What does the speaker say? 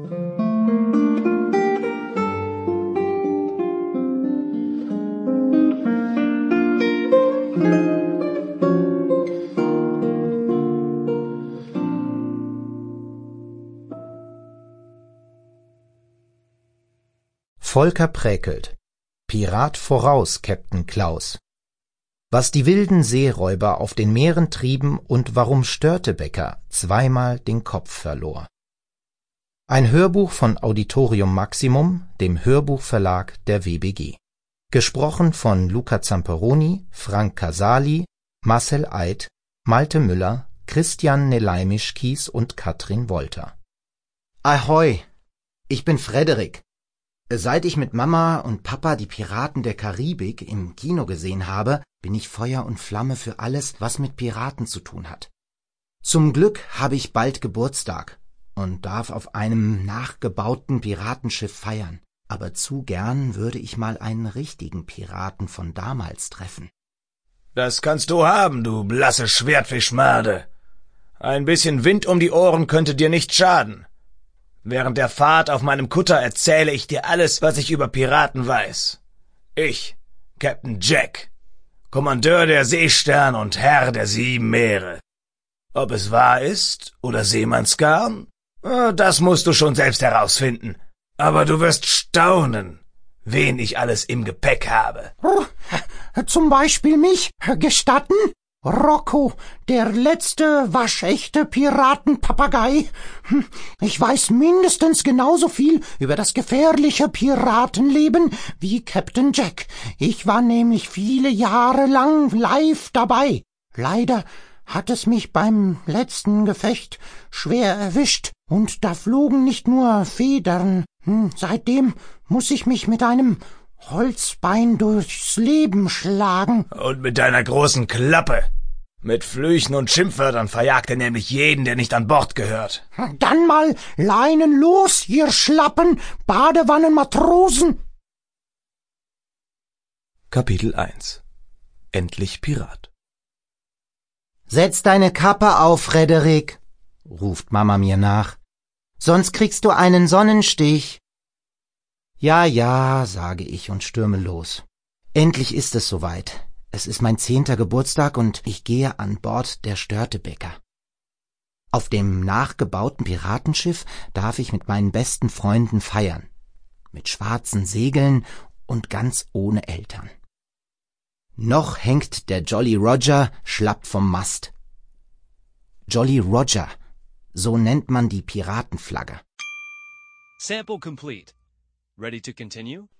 Volker Präkelt. Pirat voraus, Captain Klaus. Was die wilden Seeräuber auf den Meeren trieben und warum Störtebeker zweimal den Kopf verlor. Ein Hörbuch von Auditorium Maximum, dem Hörbuchverlag der WBG. Gesprochen von Luca Zamperoni, Frank Casali, Marcel Eid, Malte Müller, Christian Neleimisch-Kies und Katrin Wolter. Ahoi, ich bin Frederik. Seit ich mit Mama und Papa die Piraten der Karibik im Kino gesehen habe, bin ich Feuer und Flamme für alles, was mit Piraten zu tun hat. Zum Glück habe ich bald Geburtstag und darf auf einem nachgebauten Piratenschiff feiern. Aber zu gern würde ich mal einen richtigen Piraten von damals treffen. Das kannst du haben, du blasse Schwertfischmade. Ein bisschen Wind um die Ohren könnte dir nicht schaden. Während der Fahrt auf meinem Kutter erzähle ich dir alles, was ich über Piraten weiß. Ich, Captain Jack, Kommandeur der Seestern und Herr der 7 Meere. Ob es wahr ist oder Seemannsgarn, das musst du schon selbst herausfinden. Aber du wirst staunen, wen ich alles im Gepäck habe. Zum Beispiel mich, gestatten? Rocco, der letzte waschechte Piratenpapagei. Ich weiß mindestens genauso viel über das gefährliche Piratenleben wie Captain Jack. Ich war nämlich viele Jahre lang live dabei. Leider hat es mich beim letzten Gefecht schwer erwischt, und da flogen nicht nur Federn. Seitdem muss ich mich mit einem Holzbein durchs Leben schlagen. Und mit deiner großen Klappe. Mit Flüchen und Schimpfwörtern verjagt er nämlich jeden, der nicht an Bord gehört. Dann mal Leinen los, ihr schlappen Badewannenmatrosen! Kapitel 1. Endlich Pirat. »Setz deine Kappe auf, Frederik«, ruft Mama mir nach. »Sonst kriegst du einen Sonnenstich.« Ja, sage ich und stürme los. Endlich ist es soweit. Es ist mein 10. Geburtstag und ich gehe an Bord der Störtebeker. Auf dem nachgebauten Piratenschiff darf ich mit meinen besten Freunden feiern. Mit schwarzen Segeln und ganz ohne Eltern. Noch hängt der Jolly Roger schlapp vom Mast. Jolly Roger, so nennt man die Piratenflagge. Sample complete. Ready to continue?